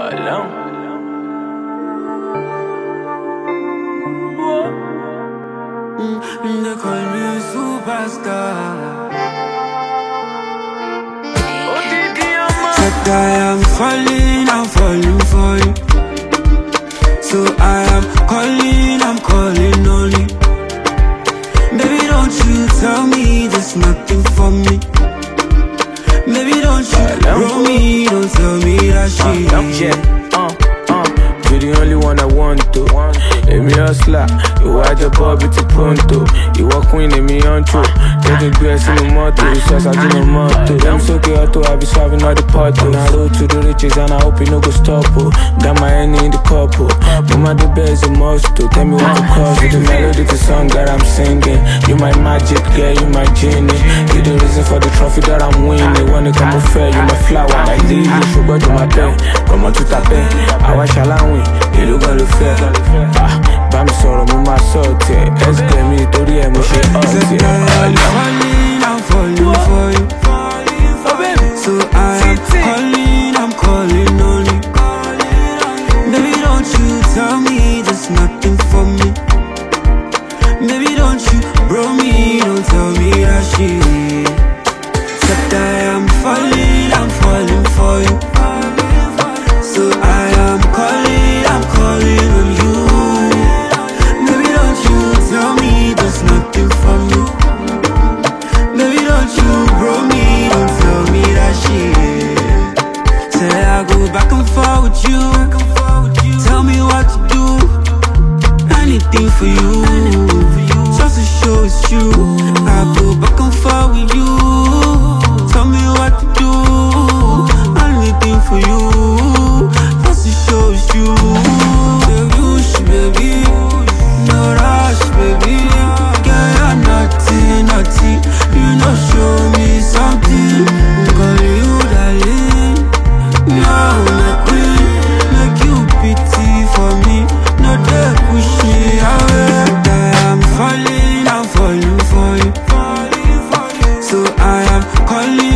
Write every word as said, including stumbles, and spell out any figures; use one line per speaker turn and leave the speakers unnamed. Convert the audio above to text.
Alone.
Mm, they call me a superstar. Said I am falling, I'm falling for you. So I am calling, I'm calling on you. Baby, don't you tell me there's nothing for me. Baby, don't you roll me, don't tell me that she
Yeah, uh, uh, you're the only one I want to. Èmi hustler, ìwọ àjọpọ̀ bíi ti pronto. Ìwọ queen, èmi untrue. Jẹ́ kí n gbé ẹ sínú mọ́tò, ìṣọ́sájú ní mọ́tò. Dem sókè auto, I be serving all the potto. Na road to the riches and I hope you no go stop, oh. Got my hand in the cup, oh. Mama the best is a must, oh. Tell me what to cause, with the melody, the song that I'm singing. You my magic, girl, you my genie. You the reason for the trophy that I'm winning. When it come fair, you my flower, like lily. Sugar to my pen, come on to tape. Àwa ṣaláwìn, ìlú gan ló fẹ́. Ah, bá mi sọ̀rọ̀ mo máa sọ tiẹ̀. Ẹ̀sìkẹ̀ mi torí ẹ̀ mo ṣe ọ̀tí ẹ̀.
I'm falling, I'm falling for you. So I am calling, I'm calling on you. Baby, don't you tell me there's nothing for me. Baby, don't you bro me, don't tell me that she said I am falling, I'm falling for you. So I am calling, I'm calling on you. Baby, don't you tell me there's nothing for me. Baby, don't you bro me, don't tell me that shit. Say I go back and forth with you. Tell me what to do. Anything for you. Just to show it's you. I go back and forth with you. Tell me what to do. Anything for you. Just to show it's you. Baby, baby, no rush, baby. Girl, you're naughty, naughty. You know, show me something. Call you darling. You're my queen. Make you pity for me. No, they push me away. I'm falling, I'm falling for you. So I am calling.